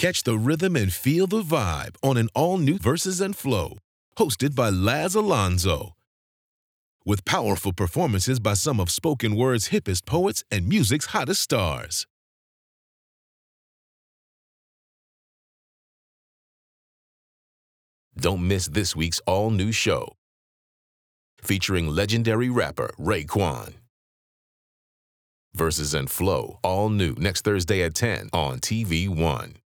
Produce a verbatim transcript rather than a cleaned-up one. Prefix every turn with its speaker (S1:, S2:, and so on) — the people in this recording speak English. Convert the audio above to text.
S1: Catch the rhythm and feel the vibe on an all-new Versus and Flow, hosted by Laz Alonso. With powerful performances by some of spoken word's hippest poets and music's hottest stars. Don't miss this week's all-new show, featuring legendary rapper Raekwon. Versus and Flow, all new next Thursday at ten on T V One.